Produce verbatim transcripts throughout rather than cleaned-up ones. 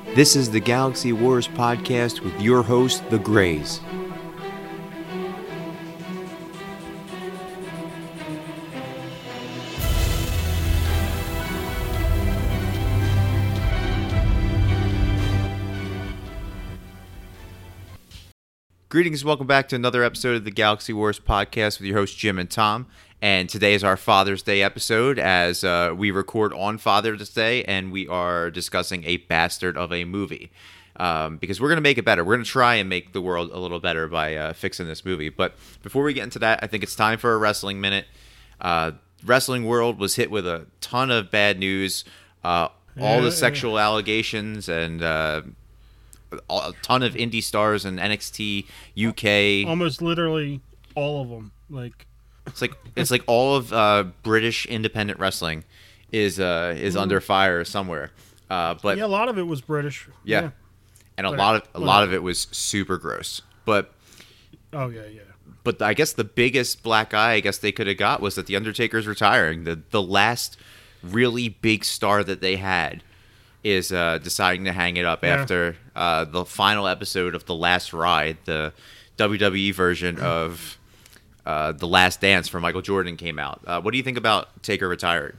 This is the Galaxy Wars podcast with your host, The Greys. Greetings and welcome back to another episode of the Galaxy Wars podcast with your hosts Jim and Tom. And today is our Father's Day episode as uh, we record on Father's Day and we are discussing a bastard of a movie. Um, because we're going to make it better. We're going to try and make the world a little better by uh, fixing this movie. But before we get into that, I think it's time for a wrestling minute. Uh, wrestling world was hit with a ton of bad news. Uh, all the sexual allegations and... Uh, a ton of indie stars and N X T U K. Almost literally all of them. Like it's like it's like all of uh, British independent wrestling is uh, is mm. under fire somewhere. Uh, but yeah, a lot of it was British. Yeah, yeah. and a but, lot of a lot of it was super gross. But oh yeah, yeah. But I guess the biggest black eye I guess they could have got was that the Undertaker's retiring. The the last really big star that they had is uh, deciding to hang it up yeah. after uh, the final episode of The Last Ride, the W W E version of uh, The Last Dance for Michael Jordan came out. Uh, what do you think about Taker retiring?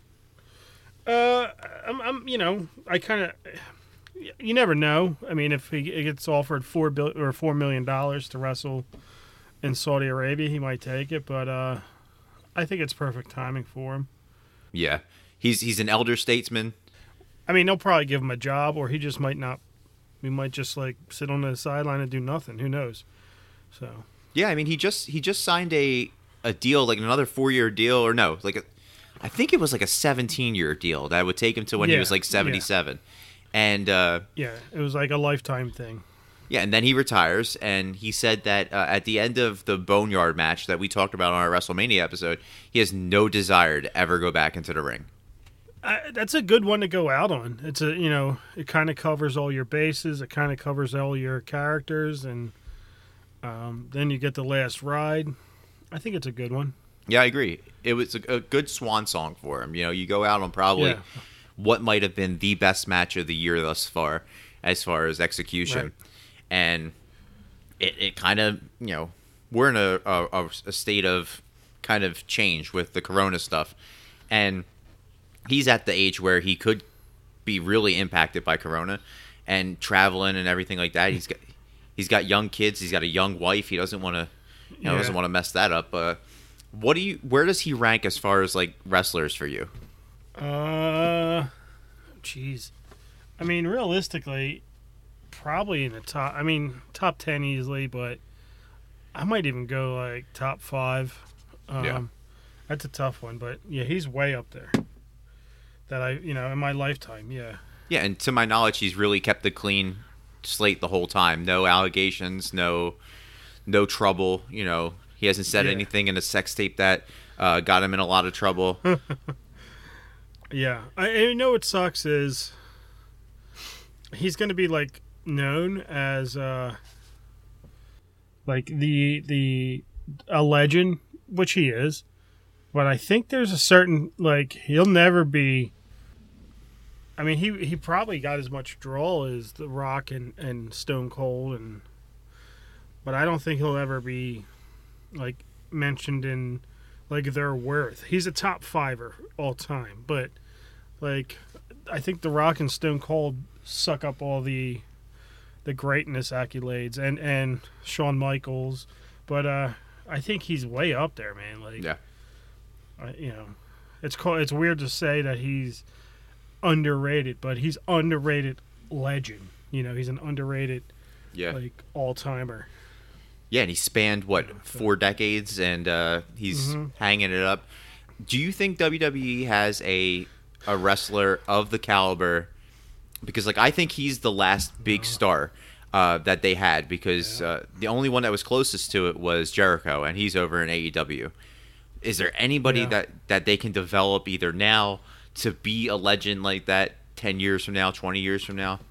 Uh, I'm, I'm you know, I kind of, you never know. I mean, if he gets offered four bill or four million dollars to wrestle in Saudi Arabia, he might take it. But uh, I think it's perfect timing for him. Yeah, he's he's an elder statesman. I mean, they'll probably give him a job, or he just might not. He might just like sit on the sideline and do nothing. Who knows? So yeah, I mean, he just he just signed a a deal, like another four year deal, or no, like a, I think it was like a seventeen year deal that would take him to when yeah, he was like seventy seven, yeah. and uh, yeah, it was like a lifetime thing. Yeah, and then he retires, and he said that uh, at the end of the Boneyard match that we talked about on our WrestleMania episode, he has no desire to ever go back into the ring. Uh, that's a good one to go out on. It's a you know it kind of covers all your bases. It kind of covers all your characters, and um, then you get the last ride. I think it's a good one. Yeah, I agree. It was a, a good swan song for him. You know, you go out on probably yeah. what might have been the best match of the year thus far, as far as execution, right. and it, it kind of you know we're in a, a a state of kind of change with the Corona stuff, and he's at the age where he could be really impacted by Corona and traveling and everything like that. He's got he's got young kids. He's got a young wife. He doesn't want to you know yeah. doesn't want to mess that up. Uh, what do you? Where does he rank as far as like wrestlers for you? Uh, jeez. I mean, realistically, probably in the top. I mean, top ten easily, but I might even go like top five. Um, yeah. That's a tough one, but yeah, he's way up there. That I, you know, in my lifetime, yeah. Yeah, and to my knowledge, he's really kept the clean slate the whole time. No allegations, no, no trouble. You know, he hasn't said yeah. anything in a sex tape that uh, got him in a lot of trouble. yeah, I, I know what sucks is he's going to be like known as uh, like the the a legend, which he is. But I think there's a certain like he'll never be. I mean, he he probably got as much draw as The Rock and, and Stone Cold, and but I don't think he'll ever be like mentioned in like their worth. He's a top fiver all time, but like I think The Rock and Stone Cold suck up all the the greatness accolades and and Shawn Michaels, but uh, I think he's way up there, man. Like yeah, uh, you know, it's called, it's weird to say that he's underrated, but he's underrated legend. You know, he's an underrated, yeah, like all-timer. Yeah, and he spanned what four decades, and uh, he's mm-hmm. hanging it up. Do you think W W E has a a wrestler of the caliber? Because like I think he's the last big star uh, that they had. Because yeah. uh, the only one that was closest to it was Jericho, and he's over in A E W. Is there anybody yeah. that, that they can develop either now to be a legend like that ten years from now, twenty years from now?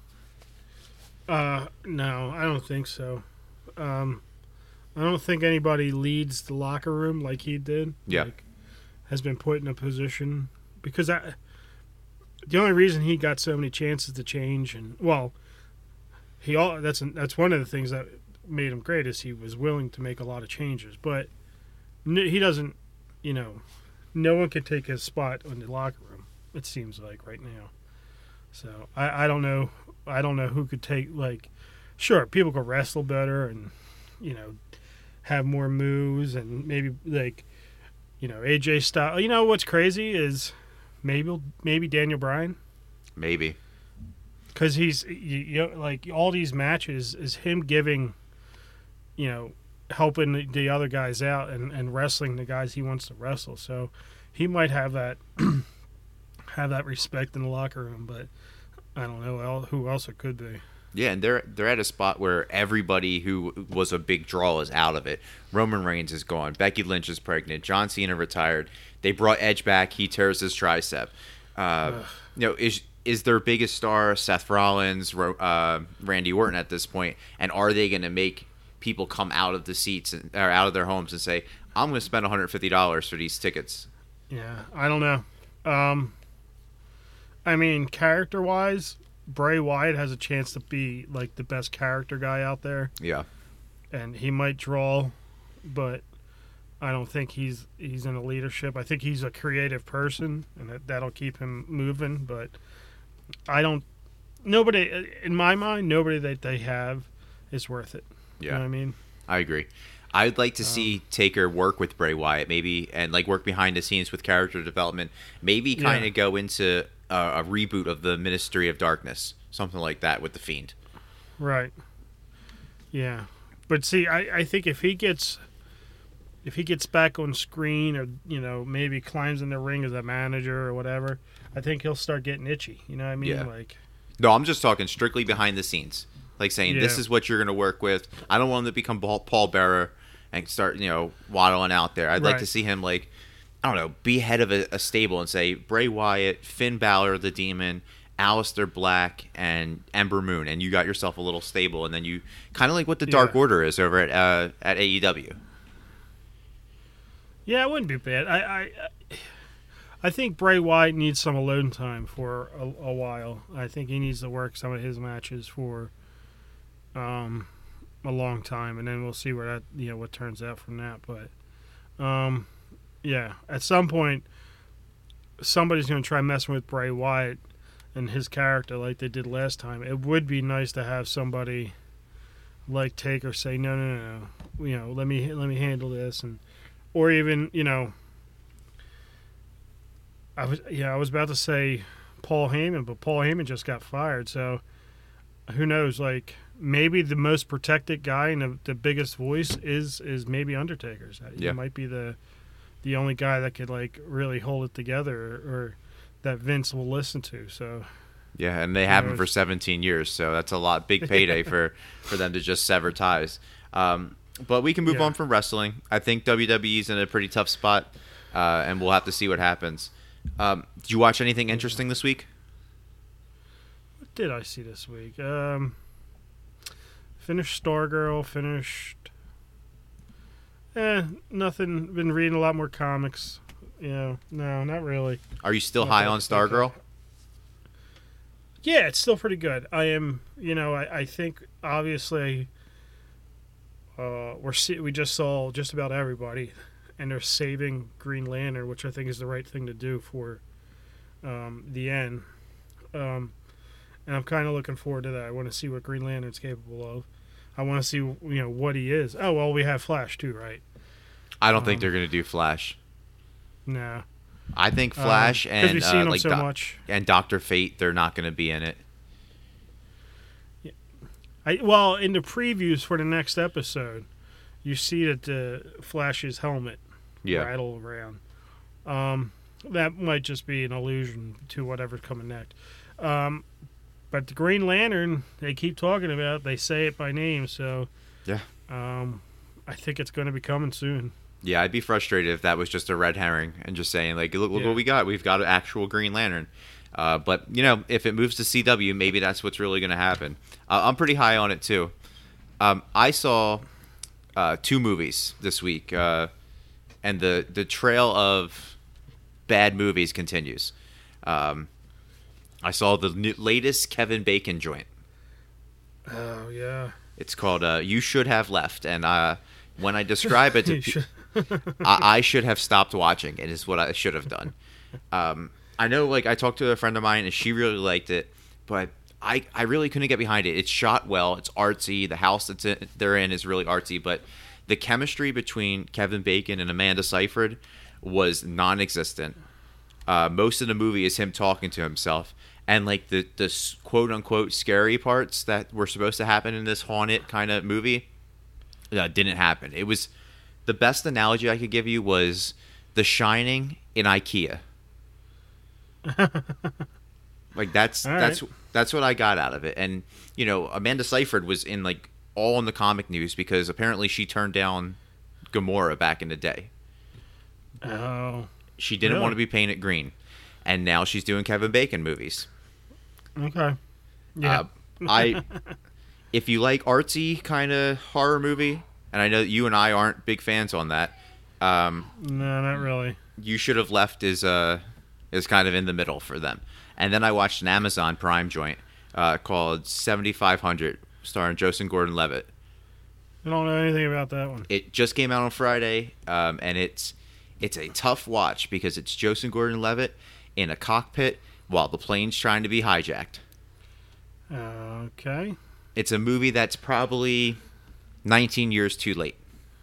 Uh, no, I don't think so. Um, I don't think anybody leads the locker room like he did. Yeah. Like, has been put in a position because I, the only reason he got so many chances to change, and well, he all that's that's one of the things that made him great is he was willing to make a lot of changes, but he doesn't, you know, no one can take his spot in the locker room. It seems like right now. So I, I don't know, I don't know who could take like, sure, people could wrestle better and, you know, have more moves and maybe like, you know, A J style. You know what's crazy is maybe maybe Daniel Bryan. Maybe. Because he's, you, you know, like all these matches is him giving, you know, helping the, the other guys out and, and wrestling the guys he wants to wrestle. So he might have that have that respect in the locker room, but I don't know who else it could be. Yeah, and they're they're at a spot where everybody who was a big draw is out of it. Roman Reigns is gone. Becky Lynch is pregnant. John Cena retired. They brought Edge back. He tears his tricep. Uh, you know, is is their biggest star Seth Rollins, uh, Randy Orton at this point? And are they going to make people come out of the seats and, or out of their homes and say, "I'm going to spend one hundred fifty dollars for these tickets"? Yeah, I don't know. Um, I mean, character wise, Bray Wyatt has a chance to be like the best character guy out there. Yeah, and he might draw, but I don't think he's he's in a leadership. I think he's a creative person, and that, that'll keep him moving. But I don't. Nobody in my mind, nobody that they have is worth it. Yeah, you know what I mean, I agree. I'd like to see um, Taker work with Bray Wyatt, maybe, and like work behind the scenes with character development. Maybe kind of yeah. go into a, a reboot of the Ministry of Darkness, something like that with the Fiend. Right. Yeah, but see, I, I think if he gets if he gets back on screen, or you know, maybe climbs in the ring as a manager or whatever, I think he'll start getting itchy. You know what I mean? Yeah. Like, no, I'm just talking strictly behind the scenes, like saying yeah. this is what you're going to work with. I don't want him to become Paul Bearer and start, you know, waddling out there. I'd right. like to see him, like, I don't know, be head of a, a stable and say Bray Wyatt, Finn Balor, the Demon, Aleister Black, and Ember Moon, and you got yourself a little stable, and then you kind of like what the Dark yeah. Order is over at uh, at A E W. Yeah, it wouldn't be bad. I, I, I think Bray Wyatt needs some alone time for a, a while. I think he needs to work some of his matches for, um, a long time, and then we'll see where that, you know, what turns out from that. But, um, yeah, at some point, somebody's going to try messing with Bray Wyatt and his character like they did last time. It would be nice to have somebody like Taker say, no, no, no, no, you know, let me let me handle this, and or even, you know, I was yeah I was about to say Paul Heyman, but Paul Heyman just got fired, so who knows? Like, maybe the most protected guy and the, the biggest voice is is maybe Undertaker's. He yeah. might be the the only guy that could like really hold it together, or, or that Vince will listen to. So yeah, and they have him for seventeen years, so that's a lot, big payday for, for them to just sever ties. Um, but we can move yeah. on from wrestling. I think W W E's in a pretty tough spot, uh, and we'll have to see what happens. Um, did you watch anything interesting this week? What did I see this week? Um, finished Stargirl. Finished. Eh, nothing. Been reading a lot more comics. Yeah, no, not really. Are you still not high on Stargirl? Okay. Yeah, it's still pretty good. I am, you know, I, I think obviously uh, we're see, we just saw just about everybody, and they're saving Green Lantern, which I think is the right thing to do for um, the end. Um, and I'm kind of looking forward to that. I want to see what Green Lantern's capable of. I want to see, you know, what he is. Oh, well, we have Flash too, right? I don't um, think they're going to do Flash. No. I think Flash um, and we've seen uh, him like so Do- much. and Doctor Fate, they're not going to be in it. Yeah. I well, in the previews for the next episode, you see that the Flash's helmet yeah. rattle around. Um, that might just be an allusion to whatever's coming next. Um, but the Green Lantern, they keep talking about. They say it by name, so yeah. Um, I think it's going to be coming soon. Yeah, I'd be frustrated if that was just a red herring and just saying, like, look, look yeah. what we got. We've got an actual Green Lantern. Uh, but, you know, if it moves to C W, maybe that's what's really going to happen. Uh, I'm pretty high on it, too. Um, I saw uh, two movies this week, uh, and the, the trail of bad movies continues. Um, I saw the new, latest Kevin Bacon joint. Oh yeah. It's called uh, "You Should Have Left," and uh, when I describe it to people, I, I should have stopped watching. It is what I should have done. Um, I know, like I talked to a friend of mine, and she really liked it, but I, I really couldn't get behind it. It's shot well. It's artsy. The house that in, they're in is really artsy, but the chemistry between Kevin Bacon and Amanda Seyfried was non-existent. Uh, most of the movie is him talking to himself, and like the the quote unquote scary parts that were supposed to happen in this haunted kind of movie uh, didn't happen. It was the best analogy I could give you was The Shining in IKEA. Like that's all that's right. that's what I got out of it. And you know, Amanda Seyfried was in like all in the comic news because apparently she turned down Gamora back in the day. Oh. She didn't really? want to be painted green, and now she's doing Kevin Bacon movies. Okay. Yeah. Uh, I, if you like artsy kind of horror movie, and I know that you and I aren't big fans on that, um, no, not really. You Should Have Left is uh is kind of in the middle for them. And then I watched an Amazon Prime joint uh, called seventy-five hundred, starring Joseph Gordon-Levitt. I don't know anything about that one. It just came out on Friday, um, and it's it's a tough watch because it's Joseph Gordon-Levitt in a cockpit while the plane's trying to be hijacked. Okay. It's a movie that's probably nineteen years too late.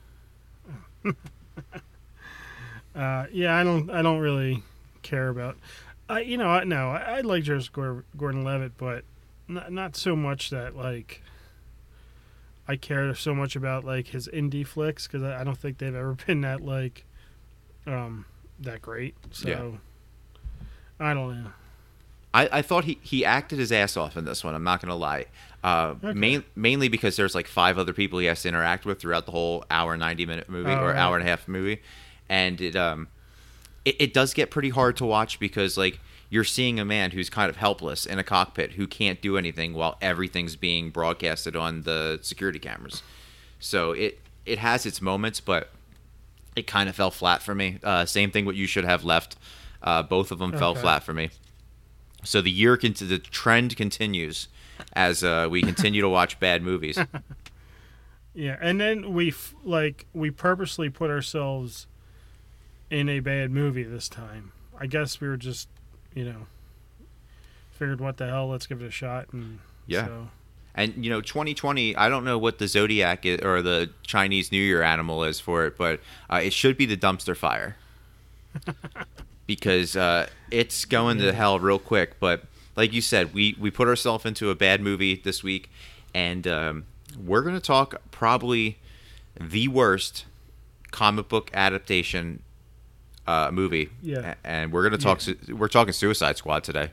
uh, yeah, I don't. I don't really care about. I, you know, I no, I, I like Joseph Gordon-Levitt, but not not so much that like I care so much about like his indie flicks because I, I don't think they've ever been that like um that great. So Yeah. I don't know. I, I thought he, he acted his ass off in this one. I'm not going to lie. Uh, Okay. main, mainly because there's like five other people he has to interact with throughout the whole hour ninety minute movie Oh, or right. hour and a half movie, and it um it, it does get pretty hard to watch because like you're seeing a man who's kind of helpless in a cockpit who can't do anything while everything's being broadcasted on the security cameras. So it it has its moments, but it kind of fell flat for me. Uh, same thing. What You Should Have Left. Uh, both of them fell Okay. flat for me. So the year cont- the trend continues as uh, we continue to watch bad movies. Yeah, and then we f- like we purposely put ourselves in a bad movie this time. I guess we were just, you know, figured what the hell, let's give it a shot, and Yeah. so, And you know, twenty twenty. I don't know what the zodiac is, or the Chinese New Year animal is for it, but uh, it should be the dumpster fire because uh, it's going to hell real quick. But like you said, we we put ourselves into a bad movie this week, and um, we're going to talk probably the worst comic book adaptation uh, movie. Yeah. A- and we're going to talk. su- We're talking Suicide Squad today.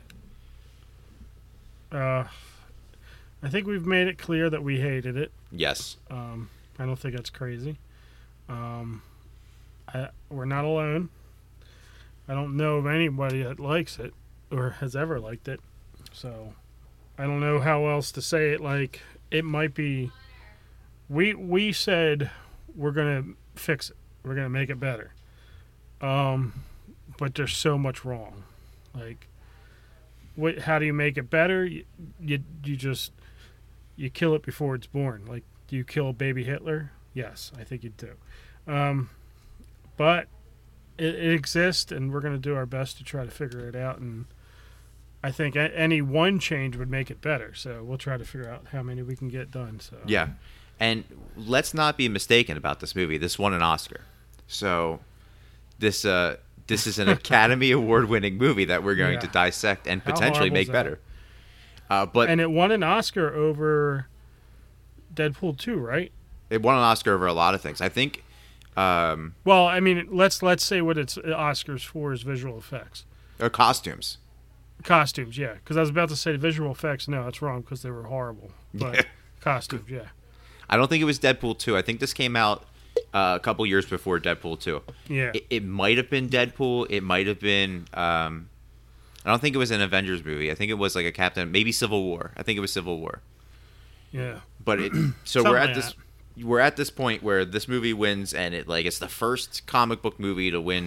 uh, I think we've made it clear that we hated it. Yes. Um, I don't think that's crazy. Um, I, we're not alone. I don't know of anybody that likes it or has ever liked it. So I don't know how else to say it. Like, it might be. We we said we're gonna fix it. We're gonna make it better. Um, but there's so much wrong. Like, what? How do you make it better? You you, you just you kill it before it's born. Like, do you kill baby Hitler? Yes, I think you do. Um, but it, it exists, and we're going to do our best to try to figure it out. And I think a- any one change would make it better. So we'll try to figure out how many we can get done. So Yeah. And let's not be mistaken about this movie. This won an Oscar. So this uh, this is an Academy Award winning movie that we're going Yeah. to dissect and How potentially horrible make is that? better. Uh, but and it won an Oscar over Deadpool two, right? it won an Oscar over a lot of things. I think um, Well, I mean, let's let's say what it's Oscars for is visual effects, or costumes. costumes. Yeah, because I was about to say visual effects. No, that's wrong because they were horrible. But Yeah. costumes, yeah, I don't think it was Deadpool two. I think this came out uh, a couple years before Deadpool two. yeah. It, it might have been Deadpool. It might have been. Um, I don't think it was an Avengers movie. I think it was like a Captain, maybe Civil War. I think it was Civil War. Yeah. But it, so Something we're at like this we're at this point where this movie wins, and it like it's the first comic book movie to win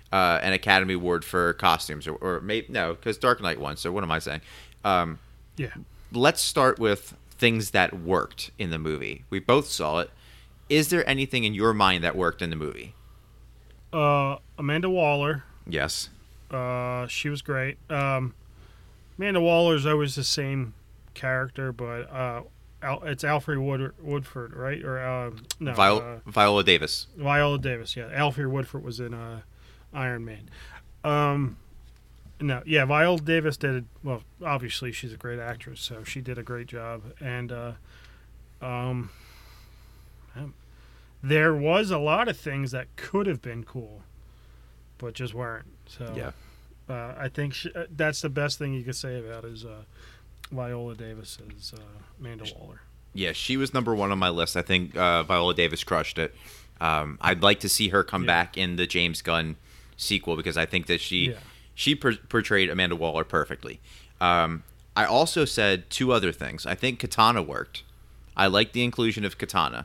uh, an Academy Award for costumes, or, or maybe no, because Dark Knight won. So what am I saying? Um, Yeah. let's start with things that worked in the movie. We both saw it. Is there anything in your mind that worked in the movie? Uh, Amanda Waller. Yes. Uh, she was great. Um, Amanda Waller's always the same character, but uh, Al- it's Alfred Wood- Woodford, right? Or uh, no, Viol- uh, Viola Davis. Viola Davis. Yeah, Alfred Woodford was in uh, Iron Man. Um, no, yeah, Viola Davis did. Well, obviously she's a great actress, so she did a great job. And uh, um, um, there was a lot of things that could have been cool, but just weren't. So Yeah. uh, I think she, uh, that's the best thing you could say about is uh, Viola Davis as uh, Amanda Waller. Yeah, she was number one on my list. I think uh, Viola Davis crushed it. Um, I'd like to see her come Yeah. back in the James Gunn sequel because I think that she Yeah. she per- portrayed Amanda Waller perfectly. Um, I also said two other things. I think Katana worked. I like the inclusion of Katana.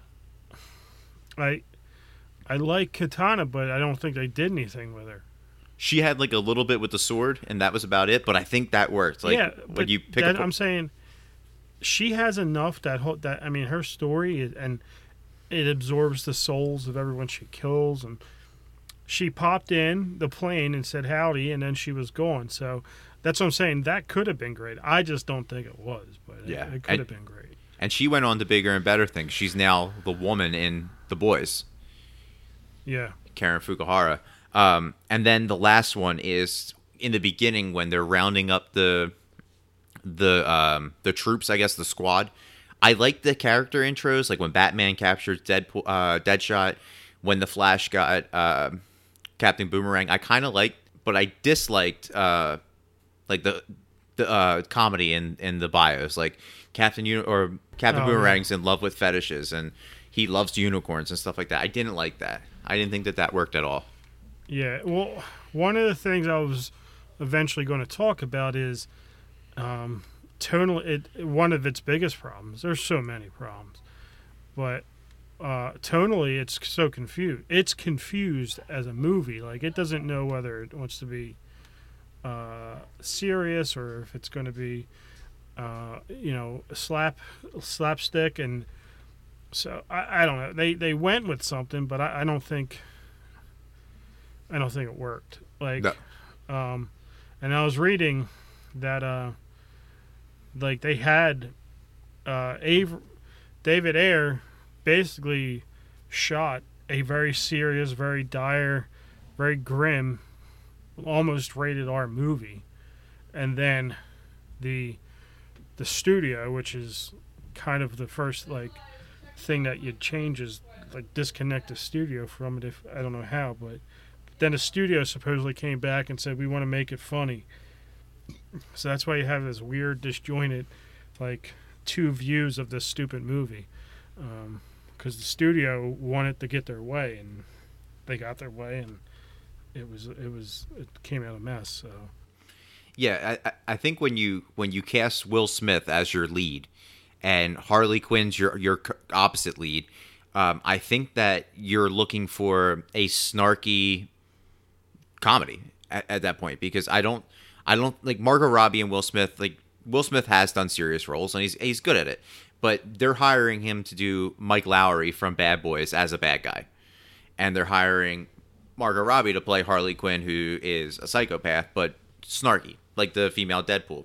I I like Katana, but I don't think they did anything with her. She had like a little bit with the sword, and that was about it. But I think that worked. Like yeah, when but you pick that, up, I'm saying she has enough that whole, that I mean her story is, and it absorbs the souls of everyone she kills, and she popped in the plane and said howdy, and then she was gone. So that's what I'm saying. That could have been great. I just don't think it was, but Yeah, it, it could and- have been great. and she went on to bigger and better things. She's now the woman in The Boys. Yeah, Karen Fukuhara. Um, and then the last one is in the beginning when they're rounding up the the um, the troops, I guess the squad. I like the character intros, like when Batman captures Deadpool, uh, Deadshot, when the Flash got uh, Captain Boomerang. I kind of liked, but I disliked uh, like the the uh, comedy in, in the bios, like Captain Uni- or Captain Oh, Boomerang's in love with fetishes and he loves unicorns and stuff like that. I didn't like that. I didn't think that that worked at all. yeah. Well, one of the things I was eventually going to talk about is um, tonal. It one of its biggest problems. There's so many problems, but uh, tonally, it's so confused. It's confused as a movie. Like it doesn't know whether it wants to be uh, serious or if it's going to be, uh, you know, slap slapstick. And so I, I don't know. They they went with something, but I, I don't think. I don't think it worked. Like, No. um, and I was reading that uh, like they had uh, Ave- David Ayer basically shot a very serious, very dire, very grim, almost rated R movie, and then the the studio, which is kind of the first like thing that you'd change is like disconnect the studio from it. If I don't know how, but then the studio supposedly came back and said we want to make it funny. So that's why you have this weird disjointed like two views of this stupid movie. Um, because the studio wanted to get their way, and they got their way, and it was it was it came out a mess. So Yeah, I, I think when you when you cast Will Smith as your lead, and Harley Quinn's your your opposite lead, um, I think that you're looking for a snarky comedy at, at that point because I don't I don't like Margot Robbie and Will Smith. Like Will Smith has done serious roles and he's he's good at it. But they're hiring him to do Mike Lowry from Bad Boys as a bad guy. And they're hiring Margot Robbie to play Harley Quinn, who is a psychopath, but snarky, like the female Deadpool.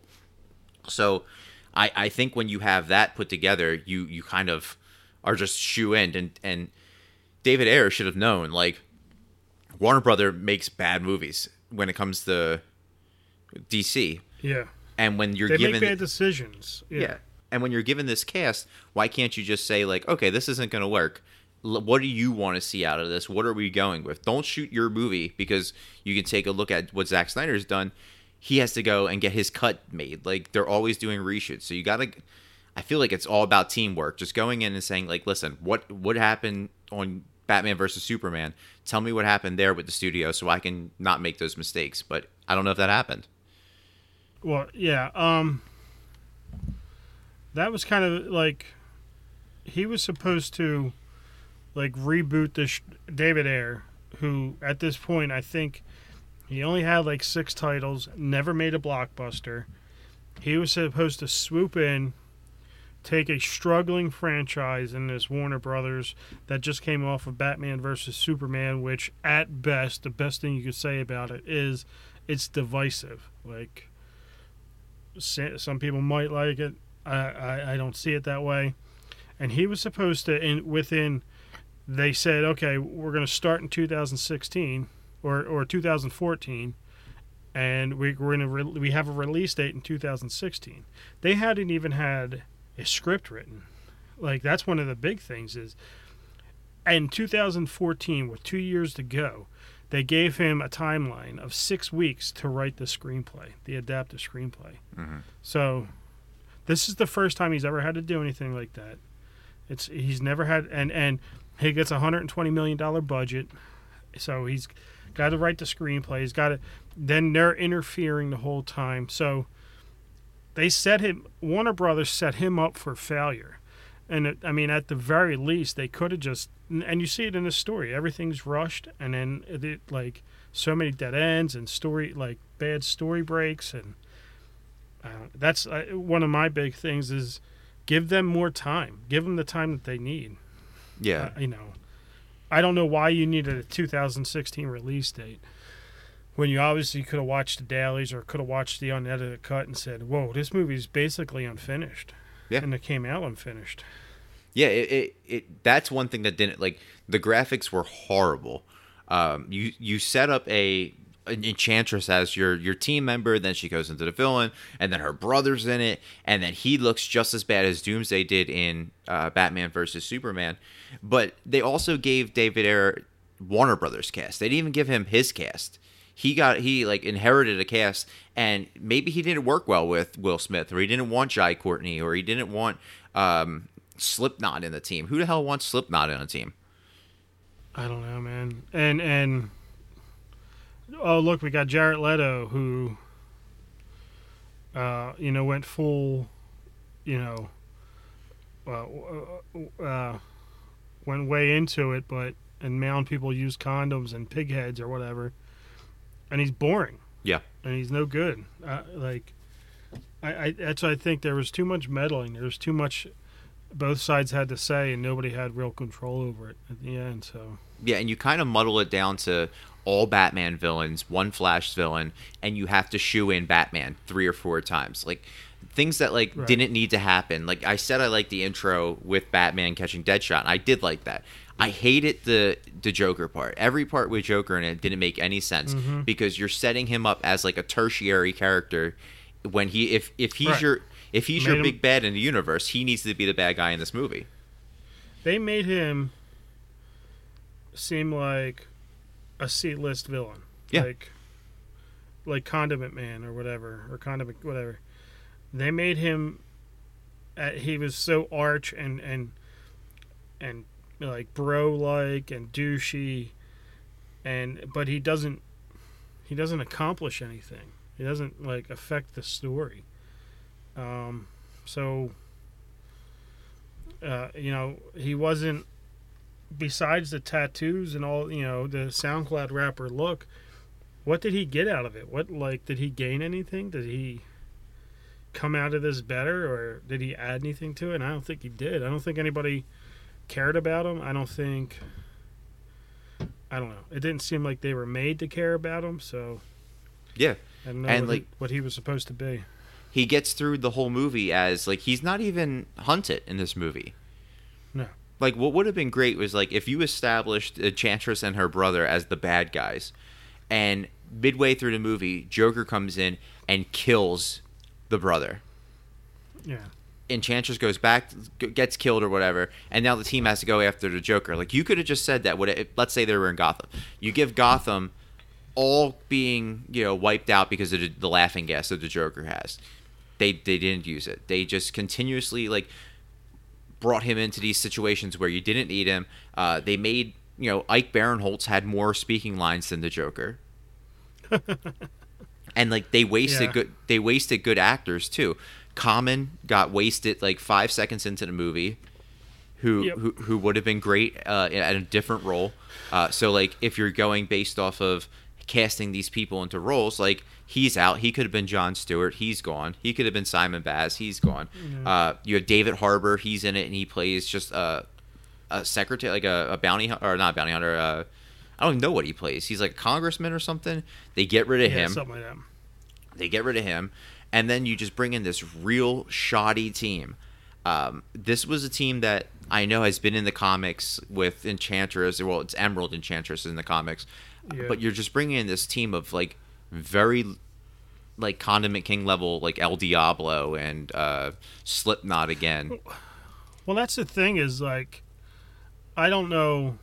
So I, I think when you have that put together, you, you kind of are just shoe-in. And, and David Ayer should have known, like, Warner Brother makes bad movies when it comes to D C. yeah, And when you're they given... make bad decisions. Yeah. yeah. And when you're given this cast, why can't you just say, like, okay, this isn't going to work. L- What do you want to see out of this? What are we going with? Don't shoot your movie because you can take a look at what Zack Snyder's done. He has to go and get his cut made. Like, they're always doing reshoots. So you got to... I feel like it's all about teamwork. Just going in and saying, like, listen, what, what happened on Batman versus Superman? Tell me what happened there with the studio so I can not make those mistakes. But I don't know if that happened. Well, yeah. Um, that was kind of like he was supposed to like reboot this David Ayer, who at this point I think He only had like six titles, never made a blockbuster. He was supposed to swoop in, take a struggling franchise in this Warner Brothers that just came off of Batman versus Superman, which at best, the best thing you could say about it is it's divisive. Like, some people might like it. I, I, I don't see it that way. And he was supposed to, in within, they said, okay, we're going to start in two thousand sixteen or, or two thousand fourteen, and we, we're gonna re- we have a release date in two thousand sixteen. They hadn't even had a script written. Like, that's one of the big things is, in two thousand fourteen, with two years to go, they gave him a timeline of six weeks to write the screenplay, the adaptive screenplay. Mm-hmm. So, this is the first time he's ever had to do anything like that. It's he's never had, and and he gets a one hundred twenty million dollars budget, so he's got to write the screenplay. He's got to. Then they're interfering the whole time, so they set him. Warner Brothers set him up for failure, and it, I mean, at the very least, they could have just. And you see it in the story. Everything's rushed, and then it, it, like so many dead ends and story like bad story breaks, and uh, that's uh, one of my big things is. Give them more time. Give them the time that they need. Yeah. Uh, you know, I don't know why you needed a two thousand sixteen release date when you obviously could have watched the dailies or could have watched the unedited cut and said, whoa, this movie's basically unfinished. Yeah. And it came out unfinished. Yeah, it, it, it that's one thing that didn't, like, the graphics were horrible. Um, you, you set up a... Enchantress as your your team member, then she goes into the villain, and then her brother's in it, and then he looks just as bad as Doomsday did in uh, Batman versus Superman. But they also gave David Ayer Warner Brothers cast. They didn't even give him his cast. He got he like inherited a cast, and maybe he didn't work well with Will Smith, or he didn't want Jai Courtney, or he didn't want um, Slipknot in the team. Who the hell wants Slipknot in a team? I don't know, man. And and. Oh, look, we got Jared Leto, who, uh, you know, went full, you know, uh, uh, went way into it, but, and mound people use condoms and pig heads or whatever, and he's boring. Yeah. And he's no good. Uh, like, I, I, that's why I think there was too much meddling. There was too much, both sides had to say, and nobody had real control over it at the end, so. Yeah, and you kind of muddle it down to all Batman villains, one Flash villain, and you have to shoe in Batman three or four times. Like, things that, like, right. didn't need to happen. Like, I said I liked the intro with Batman catching Deadshot, and I did like that. I hated the the Joker part. Every part with Joker in it didn't make any sense mm-hmm. because you're setting him up as, like, a tertiary character when he if if he's right. your if he's made your him, big bad in the universe, he needs to be the bad guy in this movie. They made him seem like a C-list villain. Yeah. Like, like Condiment Man or whatever, or Condiment whatever. They made him. Uh, he was so arch and and and like bro-like and douchey, and but he doesn't he doesn't accomplish anything. He doesn't like affect the story. Um, so uh, you know, he wasn't. Besides the tattoos and all, you know, the SoundCloud rapper look, what did he get out of it? What, like, did he gain anything? Did he come out of this better, or did he add anything to it? And I don't think he did. I don't think anybody cared about him. I don't think, I don't know. It didn't seem like they were made to care about him, so. Yeah. I don't know and what, like, he, what he was supposed to be. He gets through the whole movie as, like, he's not even hunted in this movie. No. Like, what would have been great was, like, if you established Enchantress and her brother as the bad guys, and midway through the movie, Joker comes in and kills the brother. Yeah. Enchantress goes back, gets killed or whatever, and now the team has to go after the Joker. Like, you could have just said that. Would it, let's say they were in Gotham. You give Gotham all being, you know, wiped out because of the, the laughing gas that the Joker has. They they didn't use it. They just continuously, like, brought him into these situations where you didn't need him. Uh, they made, you know, Ike Barinholtz had more speaking lines than the Joker. And, like, they wasted yeah. good they wasted good actors too. Common got wasted like five seconds into the movie, who yep. who, who would have been great uh, at a different role. Uh, so, like, if you're going based off of casting these people into roles. Like, he's out. He could have been Jon Stewart. He's gone. He could have been Simon Baz. He's gone. Mm-hmm. Uh, you have David Harbour. He's in it, and he plays just a, a secretary, like a, a bounty or not a bounty hunter. Uh, I don't even know what he plays. He's like a congressman or something. They get rid of yeah, him. Something like that. They get rid of him, and then you just bring in this real shoddy team. Um, this was a team that I know has been in the comics with Enchantress. Well, it's Emerald Enchantress in the comics. Yeah. But you're just bringing in this team of, like, very, like, Condiment King level, like, El Diablo and uh, Slipknot again. Well, that's the thing is, like, I don't know.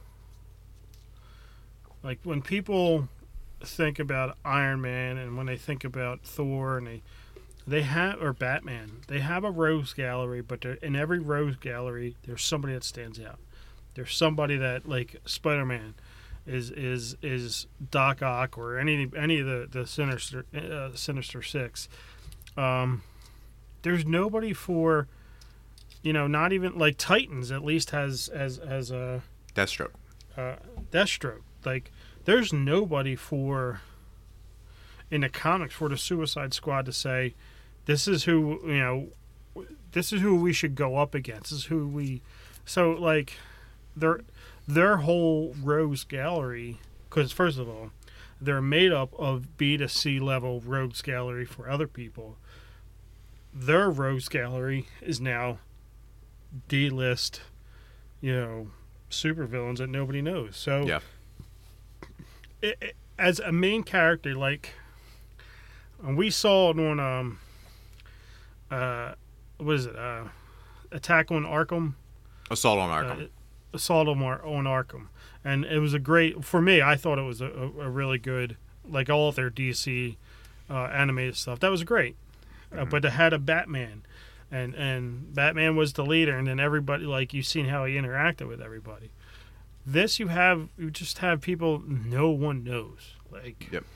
Like, when people think about Iron Man and when they think about Thor and they they have or Batman, they have a rogues gallery, but in every rogues gallery there's somebody that stands out. There's somebody that, like Spider-Man is is is Doc Ock or any any of the the Sinister uh, Sinister Six. Um, there's nobody for, you know, not even like Titans at least has as as a Deathstroke. Uh, Deathstroke. Like, there's nobody for in the comics for the Suicide Squad to say, this is who, you know, this is who we should go up against. This is who we. So, like, their their whole rogues gallery, because first of all, they're made up of B to C level rogues gallery for other people. Their rogues gallery is now D list, you know, supervillains that nobody knows. So, yeah. It, it, as a main character, like, we saw it on um, uh, what is it? Uh, Attack on Arkham. Assault on Arkham. Uh, Assault on, Ar- on Arkham, and it was a great for me. I thought it was a, a, a really good, like all of their D C uh, animated stuff. That was great, mm-hmm. uh, but it had a Batman, and and Batman was the leader, and then everybody, like, you've seen how he interacted with everybody. This you have you just have people no one knows, like, yep.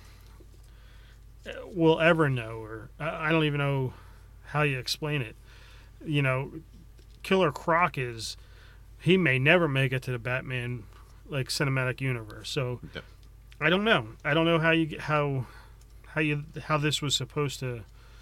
will ever know, or I don't even know how you explain it. You know, Killer Croc is he may never make it to the Batman, like, cinematic universe. So yep. I don't know. I don't know how you get, how how you how this was supposed to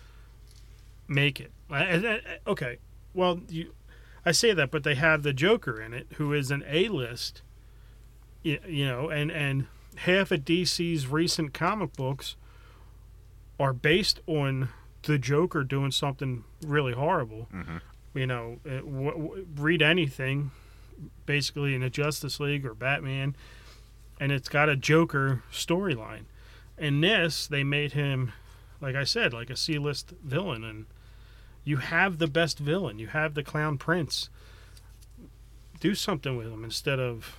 make it. I, I, okay, well you I say that, but they have the Joker in it, who is an A-list. You know, and, and half of D C's recent comic books are based on the Joker doing something really horrible. Mm-hmm. You know, it, w- w- read anything, basically in a Justice League or Batman, and it's got a Joker storyline. In this, they made him, like I said, like a C-list villain, and you have the best villain. You have the Clown Prince. Do something with him instead of...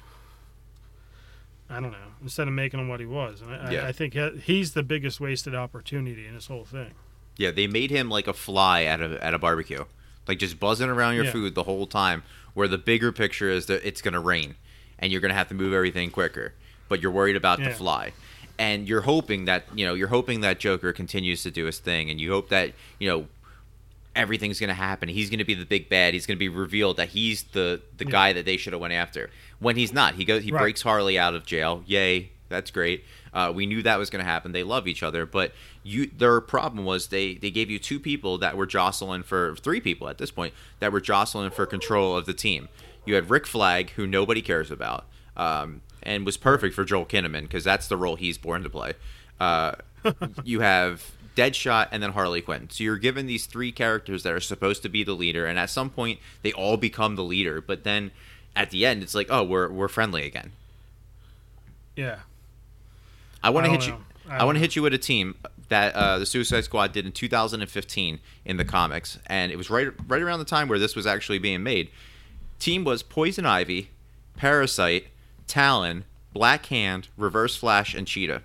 I don't know. Instead of making him what he was, and I, yeah. I, I think he's the biggest wasted opportunity in this whole thing. Yeah, they made him like a fly at a at a barbecue, like just buzzing around your yeah. food the whole time. Where the bigger picture is that it's going to rain, and you're going to have to move everything quicker, but you're worried about yeah. the fly, and you're hoping that you know you're hoping that Joker continues to do his thing, and you hope that you know everything's going to happen. He's going to be the big bad. He's going to be revealed that he's the the yeah. guy that they should have went after. When he's not, he goes. He right. breaks Harley out of jail. Yay, that's great. Uh, we knew that was going to happen. They love each other, but you. Their problem was they they gave you two people that were jostling for three people at this point that were jostling for control of the team. You had Rick Flag, who nobody cares about, um, and was perfect for Joel Kinnaman because that's the role he's born to play. Uh, you have Deadshot and then Harley Quinn. So you're given these three characters that are supposed to be the leader, and at some point they all become the leader, but then at the end, it's like, oh, we're we're friendly again. Yeah. I want to hit know. you. I, I want to hit you with a team that uh, the Suicide Squad did in two thousand fifteen in the comics, and it was right right around the time where this was actually being made. Team was Poison Ivy, Parasite, Talon, Black Hand, Reverse Flash, and Cheetah.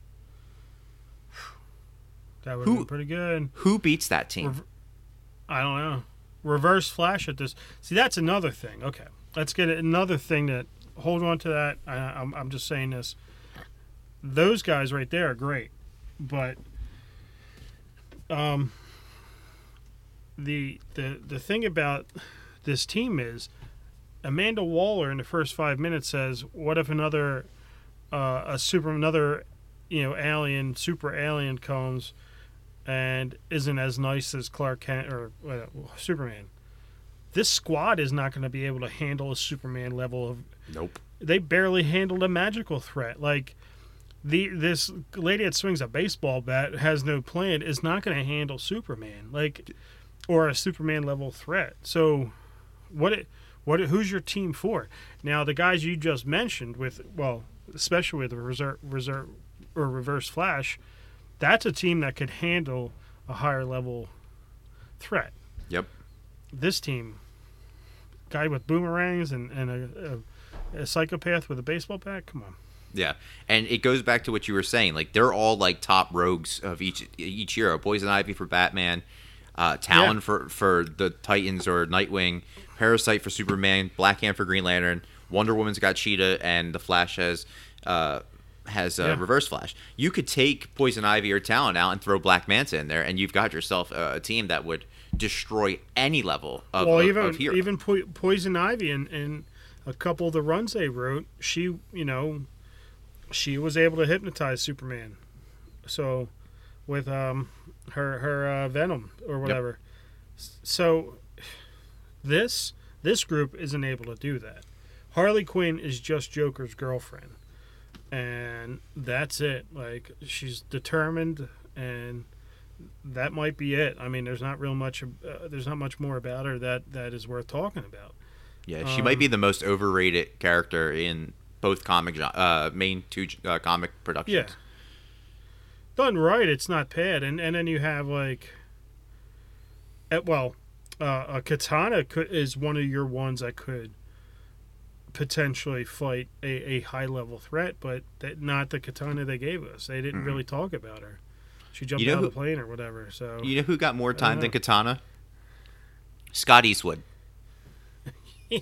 That would have been pretty good. Who beats that team? Re- I don't know. Reverse Flash at this. See, that's another thing. Okay. Let's get another thing that hold on to that. I, I'm I'm just saying this. Those guys right there are great, but um, the the the thing about this team is Amanda Waller in the first five minutes says, "What if another uh, a super another you know, alien, super alien comes and isn't as nice as Clark Kent or uh, Superman. This squad is not going to be able to handle a Superman level of. Nope. They barely handled a magical threat. Like the this lady that swings a baseball bat has no plan is not going to handle Superman. Like or a Superman level threat. So what it, what it, who's your team for? Now the guys you just mentioned with well, especially with the reserve reserve or Reverse Flash, that's a team that could handle a higher level threat. Yep. This team, guy with boomerangs and, and a, a, a psychopath with a baseball bat, come on. Yeah, and it goes back to what you were saying. Like they're all like top rogues of each each hero. Poison Ivy for Batman, uh, Talon yeah. for for the Titans or Nightwing, Parasite for Superman, Black Hand for Green Lantern, Wonder Woman's got Cheetah, and the Flash has uh, has uh, yeah. Reverse Flash. You could take Poison Ivy or Talon out and throw Black Manta in there, and you've got yourself a, a team that would destroy any level of, well, of, even of hero. even po- Poison Ivy and, and a couple of the runs they wrote, she you know. She was able to hypnotize Superman, so with um her her uh, Venom or whatever. Yep. So this this group isn't able to do that. Harley Quinn is just Joker's girlfriend, and that's it. Like she's determined, and that might be it. I mean, there's not real much. Uh, there's not much more about her that that is worth talking about. Yeah, she um, might be the most overrated character in both comic, uh, main two uh, comic productions. Yeah, done right, it's not bad. And and then you have like, at, well, uh, a Katana could, is one of your ones that could potentially fight a, a high level threat, but that, not the Katana they gave us. They didn't mm-hmm. really talk about her. She jumped you know out who, of the plane or whatever. So you know who got more time than Katana? Scott Eastwood. Yeah.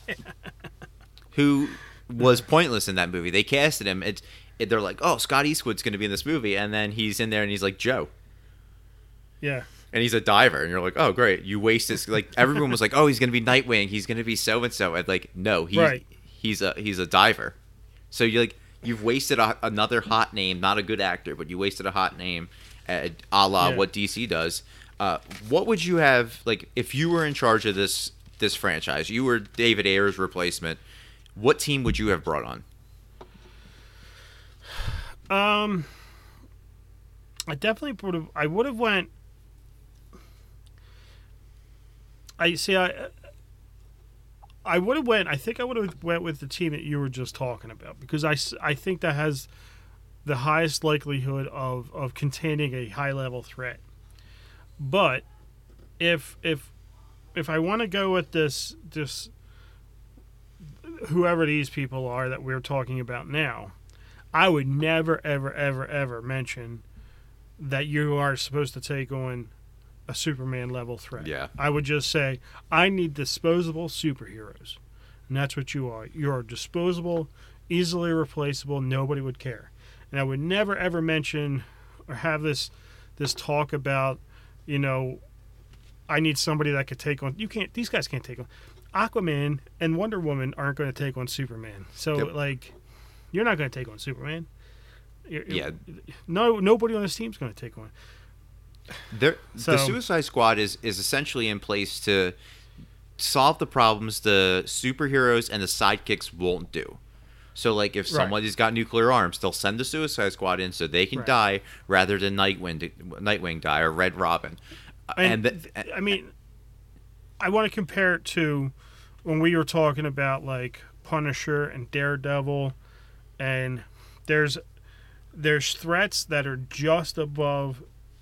Who was pointless in that movie. They casted him. It's it, they're like, oh, Scott Eastwood's going to be in this movie, and then he's in there and he's like Joe. Yeah. And he's a diver, and you're like, oh, great. You wasted like everyone was like, oh, he's going to be Nightwing. He's going to be so and so. And like, no, he's right. he's a he's a diver. So you like you've wasted a, another hot name, not a good actor, but you wasted a hot name, uh, a la yeah. what D C does. Uh, what would you have like if you were in charge of this this franchise? You were David Ayer's replacement. What team would you have brought on? Um, I definitely would have. I would have went. I see. I. I would have went. I think I would have went with the team that you were just talking about because I, I think that has the highest likelihood of, of containing a high level threat. But if if if I want to go with this this. whoever these people are that we're talking about now, I would never, ever, ever, ever mention that you are supposed to take on a Superman level threat. Yeah. I would just say, I need disposable superheroes. And that's what you are. You are disposable, easily replaceable, nobody would care. And I would never, ever mention or have this this talk about, you know, I need somebody that could take on, you can't, these guys can't take on. Aquaman and Wonder Woman aren't going to take on Superman. So, yep. like, you're not going to take on Superman. You're, yeah. No, nobody on this team's going to take on. There, so, the Suicide Squad is, is essentially in place to solve the problems the superheroes and the sidekicks won't do. So, like, if somebody's right. got nuclear arms, they'll send the Suicide Squad in so they can right. die rather than Nightwing, Nightwing die or Red Robin. And, and the, I mean, I want to compare it to when we were talking about like Punisher and Daredevil, and there's there's threats that are just above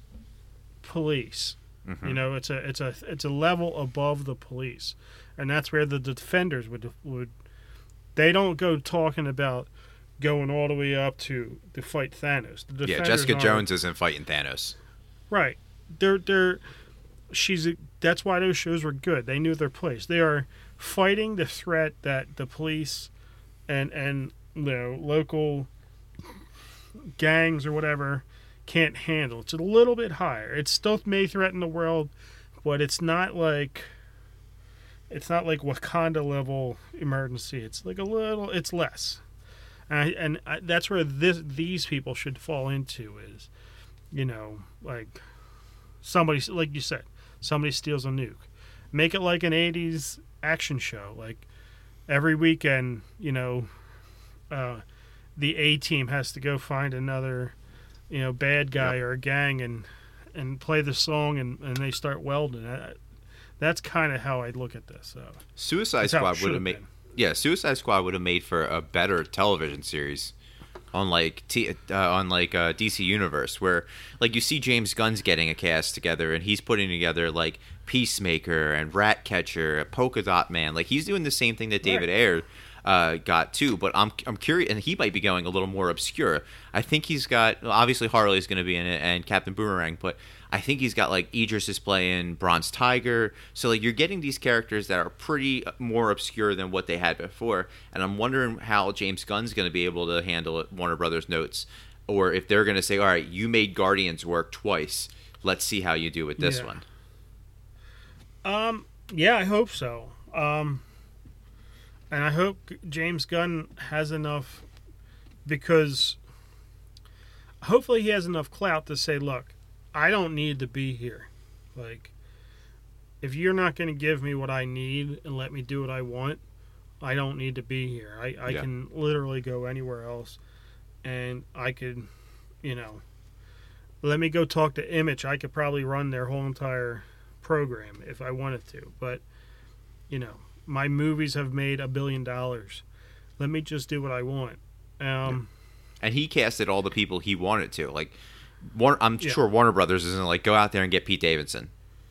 police. Mm-hmm. You know, it's a it's a it's a level above the police, and that's where the Defenders would would they don't go talking about going all the way up to to fight Thanos. The yeah, Jessica Jones isn't fighting Thanos. Right. They're they're she's a, that's why those shows were good. They knew their place. They are fighting the threat that the police and and you know local gangs or whatever can't handle. It's a little bit higher. It still may threaten the world, but it's not like it's not like Wakanda level emergency. It's like a little. It's less. and I, and I, that's where this these people should fall into is, you know, like somebody like you said, somebody steals a nuke, make it like an eighties action show, like every weekend, you know, uh, the A team has to go find another, you know, bad guy yep. or a gang and and play the song and, and they start welding. I, that's kind of how I look at this. So. Suicide Squad would have made, been. yeah, Suicide Squad would have made for a better television series, on like T, uh, on like uh, D C Universe, where like you see James Gunn's getting a cast together and he's putting together like Peacemaker and Ratcatcher, Polka Dot Man, like he's doing the same thing that David right. Ayer uh, got too. But I'm I'm curious, and he might be going a little more obscure. I think he's got obviously Harley's going to be in it and Captain Boomerang, but I think he's got like Idris is playing Bronze Tiger. So like you're getting these characters that are pretty more obscure than what they had before. And I'm wondering how James Gunn's going to be able to handle it, Warner Brothers notes, or if they're going to say, all right, you made Guardians work twice. Let's see how you do with this yeah. one. Um, yeah, I hope so. Um, and I hope James Gunn has enough, because hopefully he has enough clout to say, look, I don't need to be here. Like, if you're not going to give me what I need and let me do what I want, I don't need to be here. I, I yeah. can literally go anywhere else, and I could, you know, let me go talk to Image. I could probably run their whole entire program if I wanted to. But, you know, my movies have made a billion dollars. Let me just do what I want. Um, yeah. And he casted all the people he wanted to. Like, Warner, I'm yeah. sure Warner Brothers isn't like, go out there and get Pete Davidson.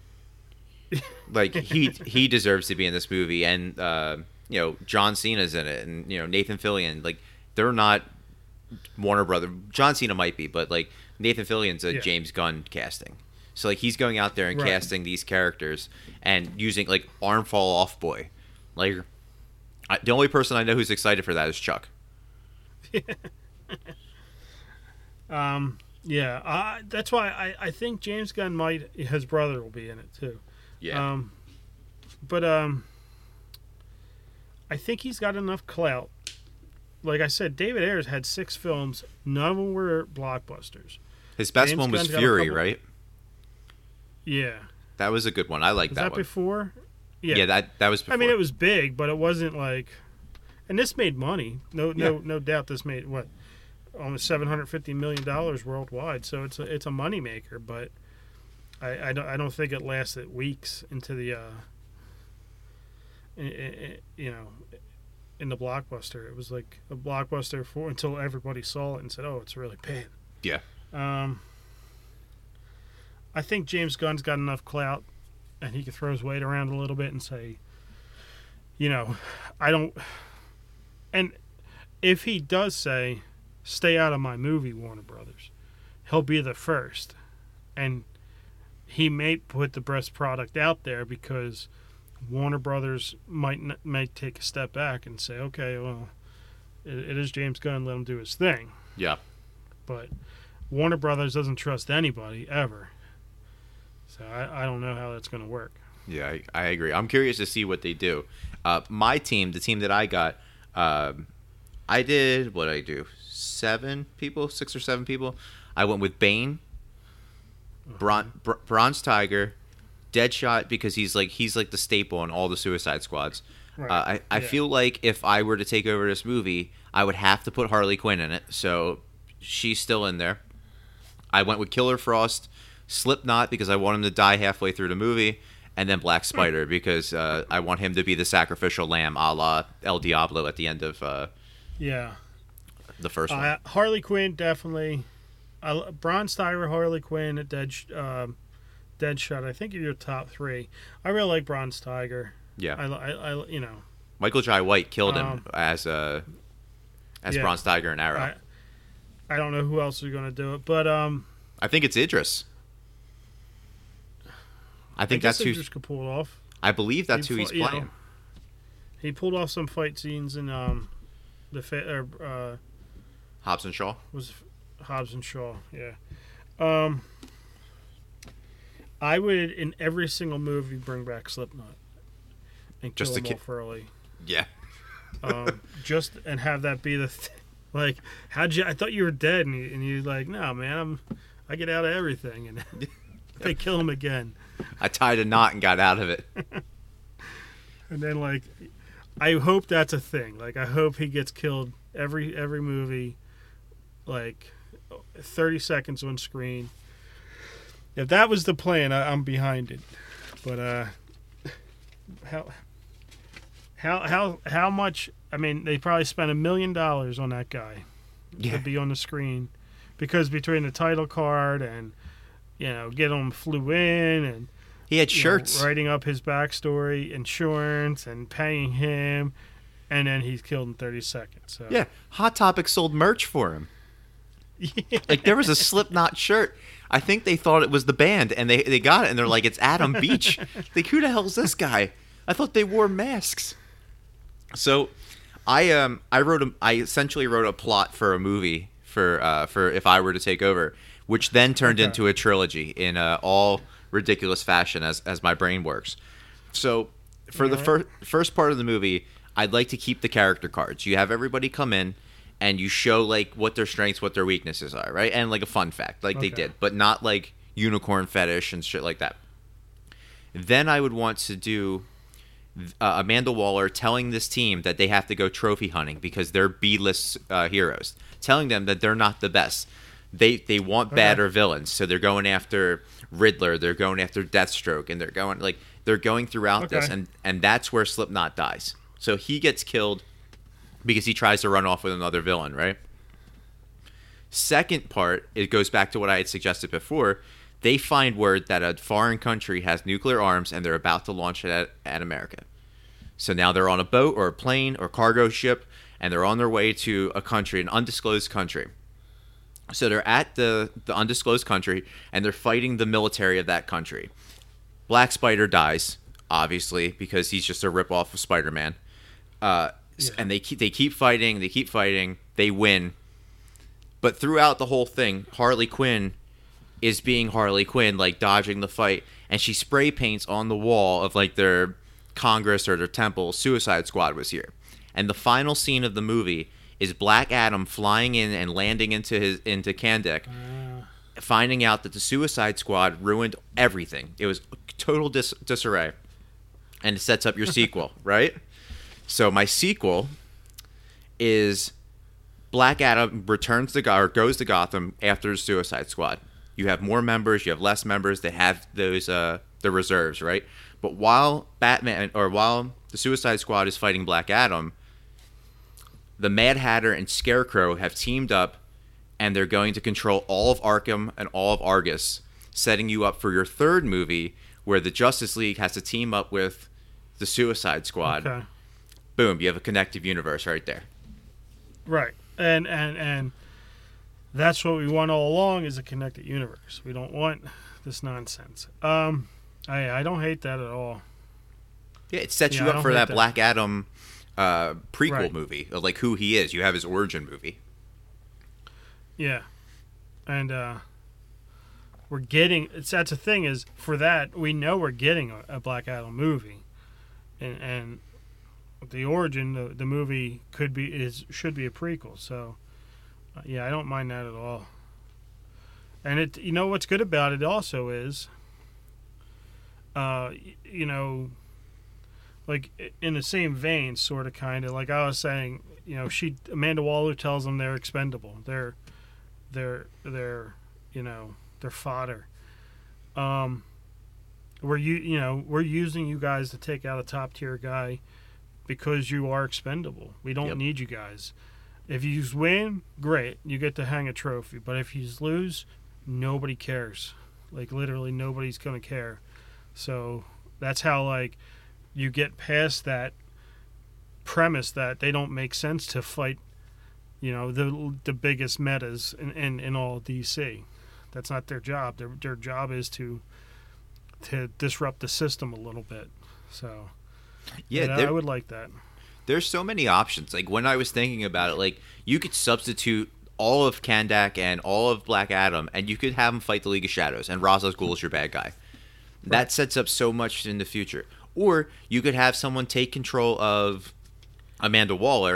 Like, he he deserves to be in this movie. And, uh, you know, John Cena's in it. And, you know, Nathan Fillion. Like, they're not Warner Brothers. John Cena might be, but, like, Nathan Fillion's a yeah. James Gunn casting. So, like, he's going out there and right. casting these characters and using, like, Arm Fall Off Boy. Like, I, the only person I know who's excited for that is Chuck. um... Yeah, uh, that's why I, I think James Gunn might, his brother will be in it too. Yeah. Um, but um, I think he's got enough clout. Like I said, David Ayers had six films. None of them were blockbusters. His best James one was Gunn's Fury, couple, right? Yeah. That was a good one. I like that, that one. before? Yeah. Yeah, that that was before. I mean, it was big, but it wasn't like... And this made money. No, no, yeah. no doubt this made, what? Almost seven hundred fifty million dollars worldwide, so it's a it's a moneymaker. But I, I don't I don't think it lasted weeks into the uh, in, in, you know, in the blockbuster. It was like a blockbuster for until everybody saw it and said, "Oh, it's really bad." Yeah. Um. I think James Gunn's got enough clout, and he can throw his weight around a little bit and say, you know, I don't. And if he does say, stay out of my movie, Warner Brothers, he'll be the first. And he may put the best product out there because Warner Brothers might might take a step back and say, okay, well, it, it is James Gunn, let him do his thing. Yeah. But Warner Brothers doesn't trust anybody, ever. So I, I don't know how that's going to work. Yeah, I, I agree. I'm curious to see what they do. Uh, my team, the team that I got, uh, I did, what did I do? Seven people, six or seven people. I went with Bane, Bron- Br- Bronze Tiger, Deadshot, because he's like he's like the staple in all the Suicide Squads. Right. Uh, I I yeah. feel like if I were to take over this movie, I would have to put Harley Quinn in it, so she's still in there. I went with Killer Frost, Slipknot because I want him to die halfway through the movie, and then Black Spider because uh, I want him to be the sacrificial lamb, a la El Diablo at the end of uh, yeah. the first one. Uh, Harley Quinn, definitely. Uh, Bronze Tiger, Harley Quinn, Dead, uh, Deadshot. I think are your top three. I really like Bronze Tiger. Yeah. I, I, I you know. Michael Jai White killed him um, as uh, as yeah, Bronze Tiger and Arrow. I, I don't know who else is going to do it, but um, I think it's Idris. I think I that's who Idris could pull it off. I believe that's he, who he's you playing. know, he pulled off some fight scenes in um, the fa- uh, Hobbs and Shaw was Hobbs and Shaw. Yeah. Um, I would in every single movie bring back Slipknot and kill just them ki- off early. Yeah. um, just and have that be the th- Like, how'd you? I thought you were dead, and, he, and you're like, no, man, I'm, I get out of everything, and they kill him again. I tied a knot and got out of it. And then, like, I hope that's a thing. Like, I hope he gets killed every every movie, like, thirty seconds on screen. If that was the plan, I, I'm behind it. But uh, how how how how much? I mean, they probably spent a million dollars on that guy Yeah. to be on the screen, because between the title card and, you know, get him flew in and He had you shirts. know, writing up his backstory, insurance, and paying him, and then he's killed in thirty seconds. So. Yeah, Hot Topic sold merch for him. Yeah. Like, there was a Slipknot shirt. I think they thought it was the band, and they, they got it, and they're like, it's Adam Beach. Like, who the hell is this guy? I thought they wore masks. So, I um I wrote a, I essentially wrote a plot for a movie for uh for If I Were to Take Over, which then turned Okay. into a trilogy in uh, all ridiculous fashion as as my brain works. So, for the Alright. first first part of the movie, I'd like to keep the character cards. You have everybody come in, and you show, like, what their strengths, what their weaknesses are, right? And, like, a fun fact, like they Okay. did, but not, like, unicorn fetish and shit like that. Then I would want to do uh, Amanda Waller telling this team that they have to go trophy hunting because they're B-list uh, heroes, telling them that they're not the best. They they want bad Okay. or villains, so they're going after Riddler, they're going after Deathstroke, and they're going, like, they're going throughout this, Okay. and, and that's where Slipknot dies. So he gets killed because he tries to run off with another villain, right? Second part, it goes back to what I had suggested before. They find word that a foreign country has nuclear arms and they're about to launch it at, at America. So now they're on a boat or a plane or cargo ship, and they're on their way to a country, an undisclosed country. So they're at the, the undisclosed country, and they're fighting the military of that country. Black Spider dies, obviously, because he's just a ripoff of Spider-Man. Uh, s- Yeah. And they keep they keep fighting, they keep fighting, they win. But throughout the whole thing, Harley Quinn is being Harley Quinn, like dodging the fight, and she spray paints on the wall of like their Congress or their temple, Suicide Squad was here. And the final scene of the movie is Black Adam flying in and landing into his into Kandak, Uh, finding out that the Suicide Squad ruined everything. It was total dis- disarray. And it sets up your sequel, right? So my sequel is Black Adam returns to Go- or goes to Gotham after the Suicide Squad. You have more members, you have less members. They have those uh, the reserves, right? But while Batman or while the Suicide Squad is fighting Black Adam, the Mad Hatter and Scarecrow have teamed up, and they're going to control all of Arkham and all of Argus, setting you up for your third movie where the Justice League has to team up with the Suicide Squad. okay. Boom, you have a connective universe right there. Right. And and and that's what we want all along, is a connected universe. We don't want this nonsense. Um I I don't hate that at all. Yeah, it sets Yeah, I you up don't for hate that that. Black Adam uh, prequel Right. movie of like who he is. You have his origin movie. Yeah. And uh we're getting it's that's the thing is for that we know we're getting a, a Black Adam movie. And and the origin the, the movie could be is should be a prequel. So uh, yeah, I don't mind that at all. And it you know what's good about it also is uh y- you know like i- in the same vein sort of kind of like I was saying, you know, she Amanda Waller tells them they're expendable. They're they're they're you know, they're fodder. Um we're you you know, we're using you guys to take out a top tier guy because you are expendable. We don't Yep. need you guys. If you win, great. You get to hang a trophy. But if you lose, nobody cares. Like literally nobody's going to care. So that's how like you get past that premise that they don't make sense to fight, you know, the the biggest metas in, in, in all D C. That's not their job. Their their job is to to disrupt the system a little bit. So Yeah, yeah, I there, would like that. there's so many options. Like when I was thinking about it, like you could substitute all of Kandak and all of Black Adam, and you could have them fight the League of Shadows, and Ra's al Ghul is your bad guy. That Right. sets up so much in the future. Or you could have someone take control of Amanda Waller,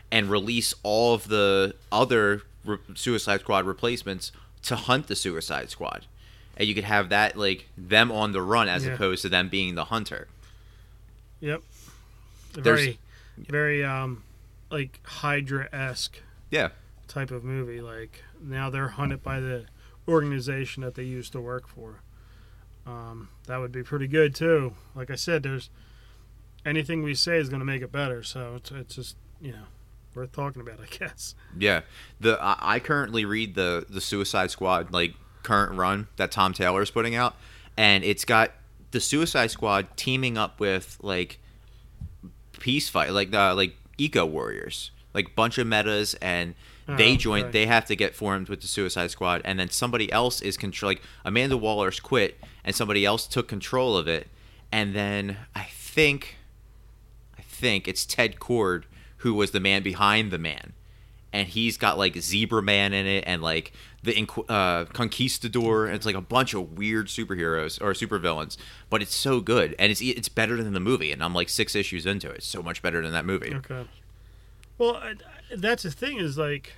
and release all of the other re- Suicide Squad replacements to hunt the Suicide Squad. And you could have that, like, them on the run as Yeah. opposed to them being the hunter. Yep. There's- Very, very, um, like, Hydra-esque Yeah. type of movie. Like, now they're hunted by the organization that they used to work for. Um, that would be pretty good, too. Like I said, there's anything we say is going to make it better. So it's, it's just, you know, worth talking about, I guess. Yeah. The I, I currently read the, the Suicide Squad, like, current run that Tom Taylor is putting out, and it's got the Suicide Squad teaming up with, like, peace fight, like, uh, like, eco warriors. Like, bunch of metas, and they Oh, join. okay. They have to get formed with the Suicide Squad, and then somebody else is control. Like, Amanda Waller's quit, and somebody else took control of it, and then I think, I think it's Ted Cord who was the man behind the man, and he's got like Zebra Man in it, and like the Inqu- uh, Conquistador. And it's like a bunch of weird superheroes or supervillains, but it's so good, and it's it's better than the movie. And I'm like six issues into it. It's so much better than that movie. Okay. Well, I, I- that's the thing is, like,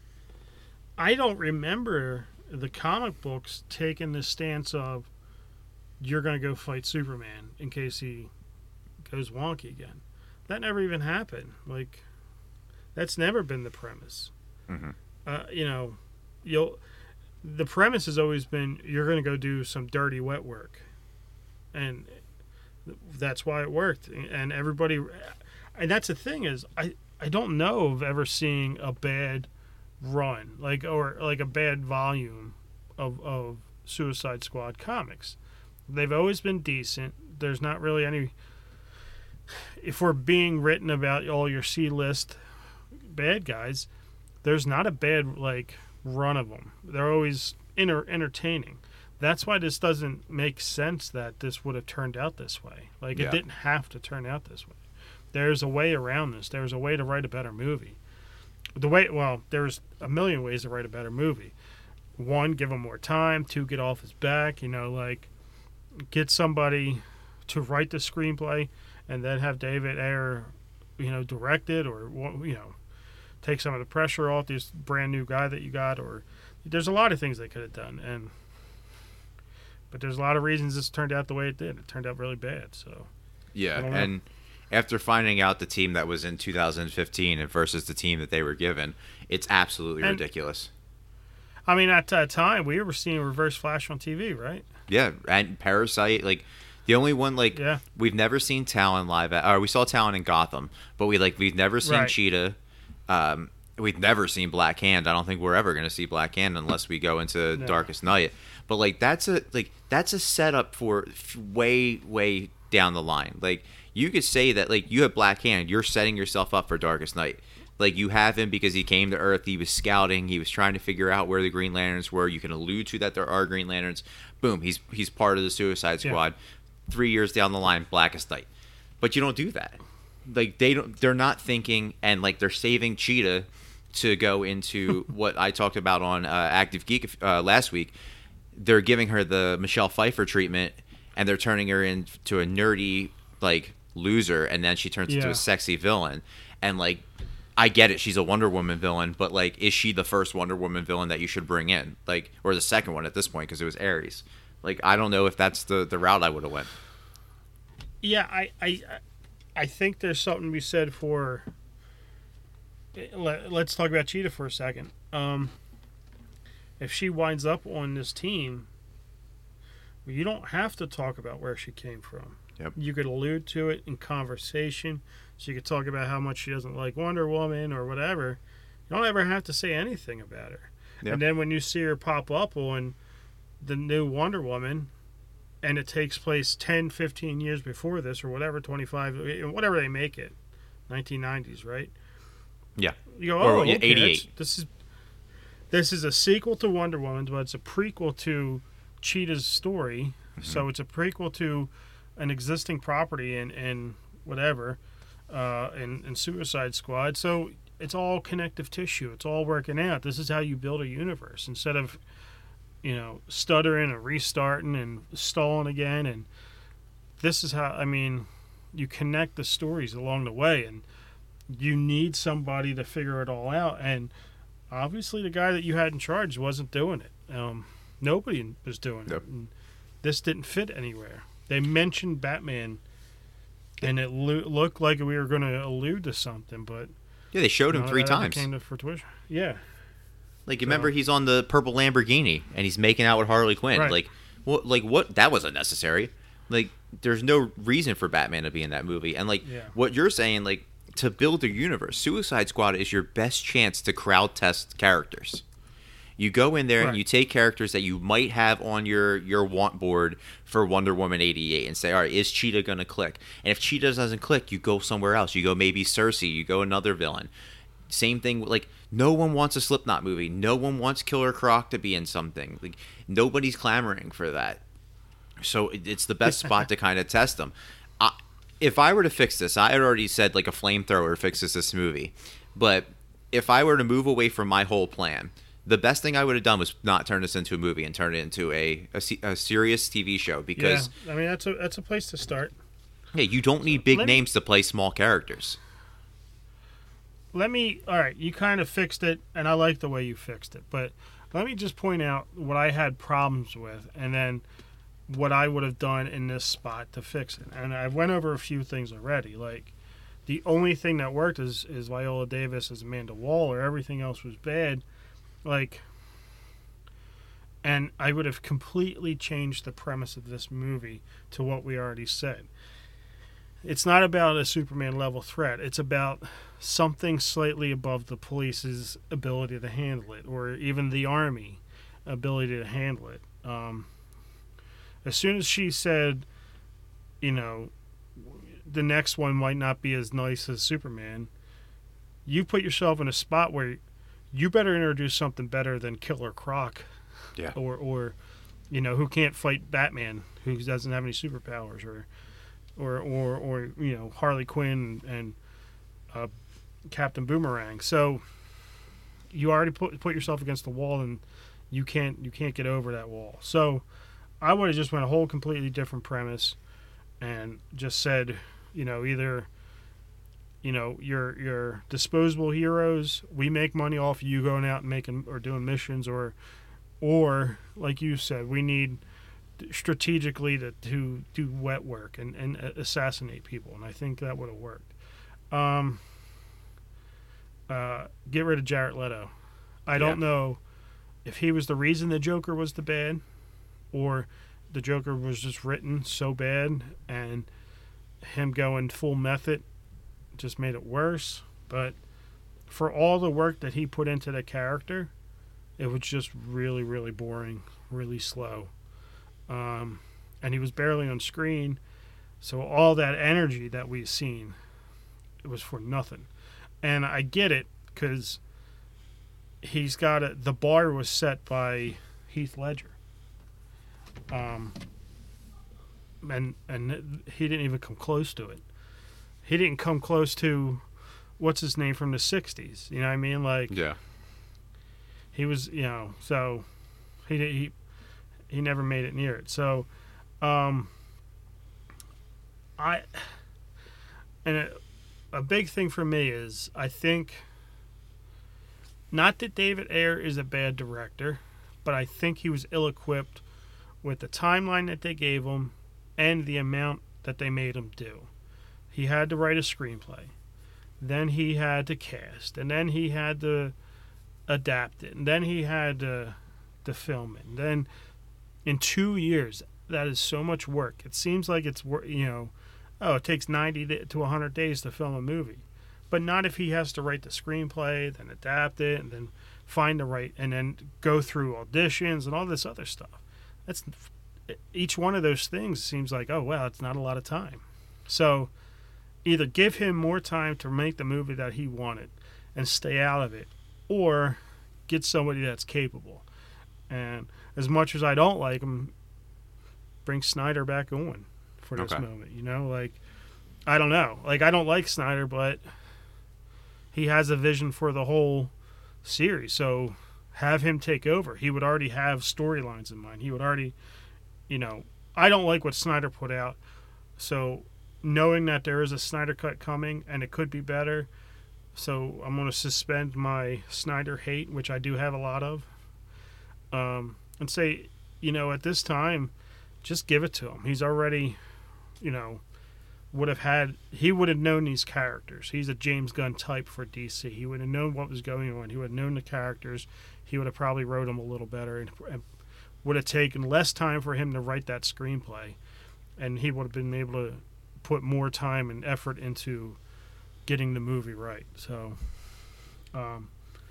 I don't remember the comic books taking the stance of you're going to go fight Superman in case he goes wonky again. That never even happened. Like, that's never been the premise. Mhm. Uh, you know, you'll. The premise has always been you're going to go do some dirty wet work, and that's why it worked. And everybody, and that's the thing is, I I don't know of ever seeing a bad run like or like a bad volume of of Suicide Squad comics. They've always been decent. There's not really any. If we're being written about all your C-list bad guys, there's not a bad like run of them. They're always inter- entertaining. That's why this doesn't make sense that this would have turned out this way. Like, Yeah. it didn't have to turn out this way. There's a way around this. There's a way to write a better movie. The way, well, there's a million ways to write a better movie. One, give him more time. Two, get off his back. You know, like, get somebody to write the screenplay and then have David Ayer, you know, direct it, or, you know, take some of the pressure off this brand new guy that you got. Or there's a lot of things they could have done. And but there's a lot of reasons this turned out the way it did. It turned out really bad. So Yeah, I don't know. and after finding out the team that was in two thousand fifteen versus the team that they were given, it's absolutely And- ridiculous. I mean, at that time, we were seeing Reverse Flash on T V, right? Yeah, and Parasite, like the only one, like Yeah. we've never seen Talon live. At, or we saw Talon in Gotham, but we like we've never seen Right. Cheetah. Um, we've never seen Black Hand. I don't think we're ever going to see Black Hand unless we go into No. Darkest Night. But like that's a like that's a setup for f- way way down the line. Like you could say that like you have Black Hand, you're setting yourself up for Darkest Night. Like you have him because he came to Earth, he was scouting, he was trying to figure out where the Green Lanterns were. You can allude to that there are Green Lanterns. Boom, he's he's part of the Suicide Yeah. Squad. Three years down the line, Blackest Night. But you don't do that. Like they don't they're not thinking, and like they're saving Cheetah to go into what I talked about on uh, Active Geek uh, last week. They're giving her the Michelle Pfeiffer treatment, and they're turning her into a nerdy like loser, and then she turns into Yeah. a sexy villain. And like I get it, she's a Wonder Woman villain, but like is she the first Wonder Woman villain that you should bring in? Like, or the second one at this point because it was Ares. Like I don't know if that's the the route I would have went. Yeah, I, I, I think there's something to be said for. Let, let's talk about Cheetah for a second. Um, if she winds up on this team, you don't have to talk about where she came from. Yep. You could allude to it in conversation. So you could talk about how much she doesn't like Wonder Woman or whatever. You don't ever have to say anything about her. Yep. And then when you see her pop up on the new Wonder Woman, and it takes place ten, fifteen years before this or whatever, twenty-five, whatever they make it, nineteen nineties, right? Yeah. You go, Or, oh, yeah, okay, eighty-eight. that's- This is this is a sequel to Wonder Woman, but it's a prequel to Cheetah's story. Mm-hmm. So it's a prequel to an existing property in, in whatever, uh, in, in Suicide Squad. So it's all connective tissue. It's all working out. This is how you build a universe instead of, you know, stuttering and restarting and stalling again. And this is how, I mean, you connect the stories along the way. And you need somebody to figure it all out, and obviously the guy that you had in charge wasn't doing it. Um, nobody was doing Yep. it. And this didn't fit anywhere. They mentioned Batman, and it lo- looked like we were going to allude to something, but Yeah, they showed him none of three that ever times. Came to fruition. Yeah. Like, you So- remember he's on the purple Lamborghini and he's making out with Harley Quinn. Right. Like, what? Like, what? That was unnecessary. Like, there's no reason for Batman to be in that movie. And like, Yeah. what you're saying, like, to build a universe, Suicide Squad is your best chance to crowd test characters. You go in there Right. and you take characters that you might have on your, your want board for Wonder Woman eighty-eight and say, all right, is Cheetah going to click? And if Cheetah doesn't click, you go somewhere else. You go maybe Cersei, you go another villain. Same thing, like, no one wants a Slipknot movie. No one wants Killer Croc to be in something. Like, nobody's clamoring for that. So it- it's the best spot to kind of test them. I, if I were to fix this, I had already said, like, a flamethrower fixes this movie. But if I were to move away from my whole plan, the best thing I would have done was not turn this into a movie and turn it into a, a, se- a serious T V show. Because, yeah, I mean that's a that's a place to start. hey, you don't need big Let me- names to play small characters. Let me. All right, you kind of fixed it, and I like the way you fixed it. But let me just point out what I had problems with, and then what I would have done in this spot to fix it. And I went over a few things already. Like the only thing that worked is is Viola Davis as Amanda Waller. Everything else was bad. Like, and I would have completely changed the premise of this movie to what we already said. It's not about a Superman level threat. It's about something slightly above the police's ability to handle it, or even the army ability to handle it. Um, as soon as she said, you know, the next one might not be as nice as Superman, you put yourself in a spot where you better introduce something better than Killer Croc. Yeah. Or, or, you know, who can't fight Batman, who doesn't have any superpowers, or, or, or, or you know, Harley Quinn and uh, Captain Boomerang. So you already put put yourself against the wall, and you can't you can't get over that wall. So I would have just went a whole completely different premise, and just said, you know, either, you know, your your disposable heroes, we make money off you going out and making or doing missions, or or like you said, we need strategically to, to do wet work and, and assassinate people, and I think that would have worked. Um, uh, get rid of Jared Leto. I don't Yeah. know if he was the reason the Joker was the bad, or the Joker was just written so bad and him going full method just made it worse. But for all the work that he put into the character, it was just really, really boring, really slow. Um, and he was barely on screen, so all that energy that we've seen, it was for nothing. And I get it, because he's got a, the bar was set by Heath Ledger. Um, and and he didn't even come close to it. He didn't come close to what's his name from the sixties. You know what I mean? Like, Yeah. he was, you know, so he he he never made it near it. So, um, I and a, a big thing for me is I think not that David Ayer is a bad director, but I think he was ill-equipped with the timeline that they gave him and the amount that they made him do. He had to write a screenplay, then he had to cast, and then he had to adapt it, and then he had to, to film it. And then in two years, that is so much work. It seems like it's, you know, oh, it takes ninety to one hundred days to film a movie. But not if he has to write the screenplay, then adapt it, and then find the right, and then go through auditions and all this other stuff. That's each one of those things seems like, oh, wow, it's not a lot of time. So either give him more time to make the movie that he wanted and stay out of it, or get somebody that's capable. And as much as I don't like him, bring Snyder back on for this Okay. moment. You know, like, I don't know. Like, I don't like Snyder, but he has a vision for the whole series. So have him take over. He would already have storylines in mind. He would already, you know, I don't like what Snyder put out. So knowing that there is a Snyder cut coming and it could be better, so I'm going to suspend my Snyder hate, which I do have a lot of, um, and say, you know, at this time, just give it to him. He's already, you know, would have had, he would have known these characters. He's a James Gunn type for D C. He would have known what was going on. He would have known the characters. He would have probably wrote them a little better, and, and would have taken less time for him to write that screenplay, and he would have been able to put more time and effort into getting the movie right. So, um,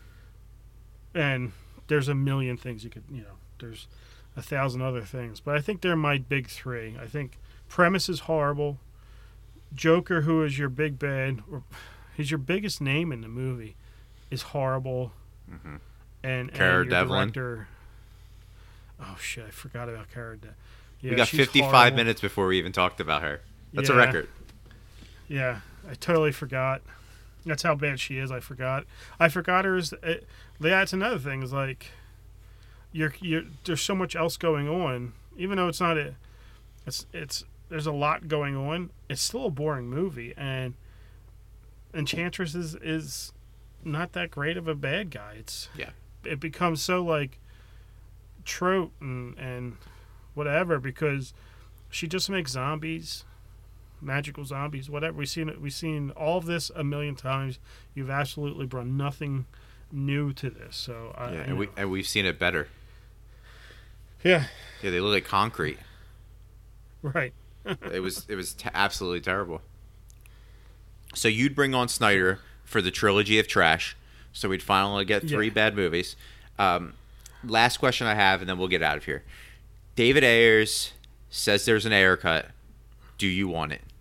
and there's a million things you could, you know, there's a thousand other things, but I think they're my big three. I think premise is horrible. Joker, who is your big bad, or he's your biggest name in the movie, is horrible. Mm-hmm. And, Cara and your Devlin. director, oh shit, I forgot about Cara Devlin. Yeah, we got fifty-five horrible. minutes before we even talked about her. That's yeah. a record. Yeah, I totally forgot. That's how bad she is. I forgot. I forgot her. Is it, that's another thing. Is like, you're you. There's so much else going on. Even though it's not a, it's it's there's a lot going on. It's still a boring movie, and Enchantress is is not that great of a bad guy. It's yeah. It becomes so like trope and and whatever because she just makes zombies. Magical zombies, whatever. We've seen it. We've seen all of this a million times. You've absolutely brought nothing new to this. So I, yeah, and we and we've seen it better. Yeah. Yeah, they look like concrete. Right. it was it was t- absolutely terrible. So you'd bring on Snyder for the trilogy of trash. So we'd finally get three yeah. bad movies. Um, last question I have, and then we'll get out of here. David Ayers says there's an Ayer cut. Do you want it?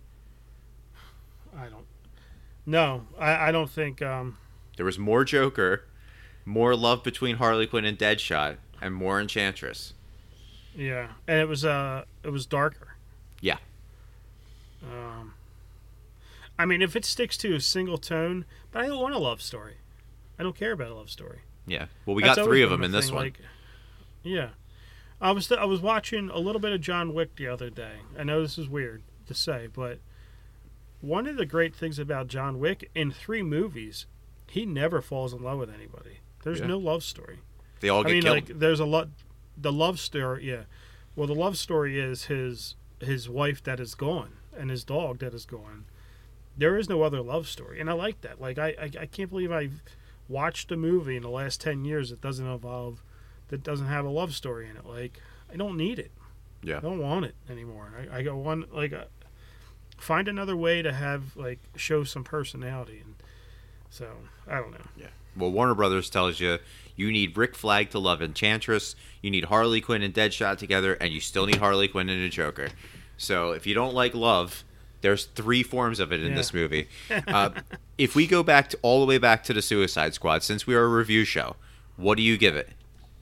I don't. No, I, I don't think. Um, there was more Joker, more love between Harley Quinn and Deadshot, and more Enchantress. Yeah, and it was uh, it was darker. Yeah. Um, I mean, if it sticks to a single tone, but I don't want a love story. I don't care about a love story. Yeah. Well, we That's got three of them in this one. Like, yeah. I was th- I was watching a little bit of John Wick the other day. I know this is weird to say, but one of the great things about John Wick, in three movies, he never falls in love with anybody. There's yeah. no love story. They all get I mean, killed. like, there's a lot. The love story, yeah. Well, the love story is his his wife that is gone and his dog that is gone. There is no other love story, and I like that. Like, I I, I can't believe I've watched a movie in the last ten years that doesn't involve, that doesn't have a love story in it. Like, I don't need it. Yeah. I don't want it anymore. I, I go one like uh, find another way to have like show some personality, and so I don't know. Yeah. Well, Warner Brothers tells you you need Rick Flag to love Enchantress, you need Harley Quinn and Deadshot together, and you still need Harley Quinn and a Joker. So if you don't like love, there's three forms of it in yeah. this movie. Uh, if we go back to all the way back to the Suicide Squad, since we are a review show, what do you give it?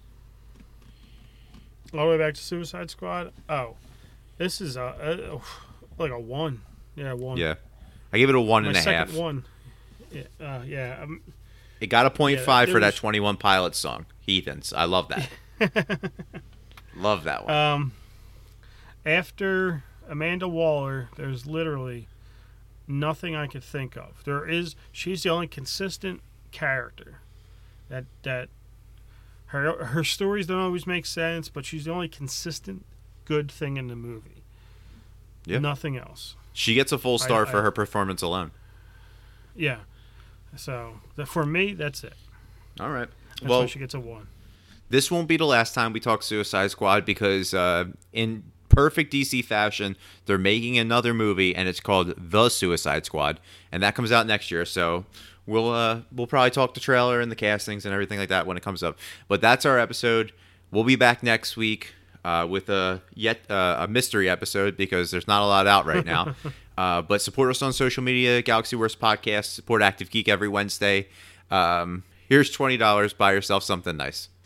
All the way back to Suicide Squad? Oh. This is a, a like a one. Yeah, one. Yeah. I give it a one My and a second half. one. Yeah, uh, yeah. Um, it got a point yeah, five for was... that twenty-one Pilots song, Heathens. I love that. Love that one. Um, after Amanda Waller, there's literally nothing I could think of. There is, she's the only consistent character that that her her stories don't always make sense, but she's the only consistent good thing in the movie. Yeah. Nothing else. She gets a full star I, for I, her performance alone. Yeah. So for me, that's it. All right. That's well, why she gets a one. This won't be the last time we talk Suicide Squad because uh, in perfect D C fashion, they're making another movie and it's called The Suicide Squad, and that comes out next year. So we'll uh, we'll probably talk the trailer and the castings and everything like that when it comes up. But that's our episode. We'll be back next week uh, with a yet uh, a mystery episode because there's not a lot out right now. uh, but support us on social media, Galaxy Worst Podcast. Support Active Geek every Wednesday. Um, here's twenty dollars. Buy yourself something nice.